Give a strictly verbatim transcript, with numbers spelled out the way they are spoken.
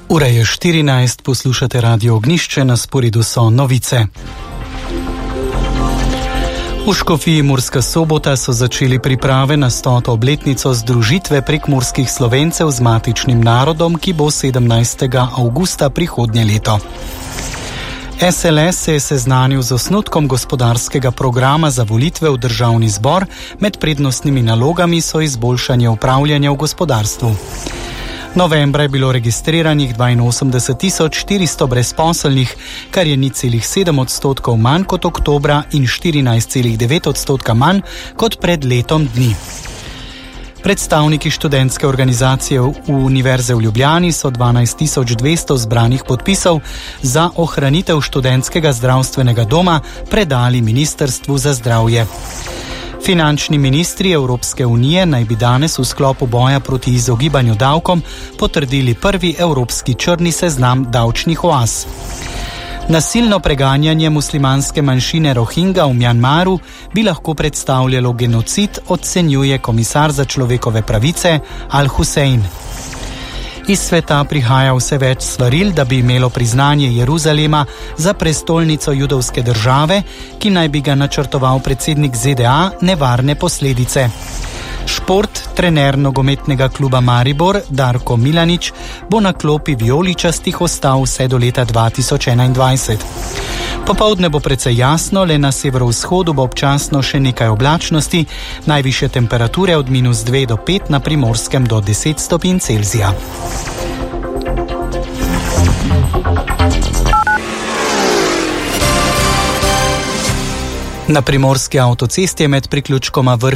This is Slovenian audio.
Ura je štirinajst, poslušate Radio Ognjišče, na sporedu so novice. V Škofiji Murska Sobota so začeli priprave na stoto obletnico združitve prekmurskih Slovencev z matičnim narodom, ki bo sedemnajstega avgusta prihodnje leto. S L S se je seznanil z osnutkom gospodarskega programa za volitve v državni zbor. Med prednostnimi nalogami so izboljšanje upravljanja v gospodarstvu. Novembra je bilo registriranih dvainosemdeset tisoč štiristo brezposelnih, kar je nič celih sedem odstotkov manj kot oktobra in štirinajst celih devet odstotka manj kot pred letom dni. Predstavniki študentske organizacije Univerze v Ljubljani so dvanajst tisoč dvesto zbranih podpisov za ohranitev študentskega zdravstvenega doma predali Ministrstvu za zdravje. Finančni ministri Evropske unije naj bi danes v sklopu boja proti izogibanju davkom potrdili prvi evropski črni seznam davčnih oaz. Nasilno preganjanje muslimanske manjšine Rohingja v Mjanmaru bi lahko predstavljalo genocid, ocenjuje komisar za človekove pravice Al-Hussein. Iz sveta prihaja vse več svaril, da bi imelo priznanje Jeruzalema za prestolnico judovske države, ki naj bi ga načrtoval predsednik Z D A, nevarne posledice. Šport, trener nogometnega kluba Maribor Darko Milanič bo na klopi vijoličastih ostal vse do leta dva tisoč enaindvajset. Popoldne bo precej jasno, le na severovzhodu bo občasno še nekaj oblačnosti, najvišje temperature od minus dve do pet, na Primorskem do deset stopinj Celzija. Na primorski avtocesti je med priključkoma Vrh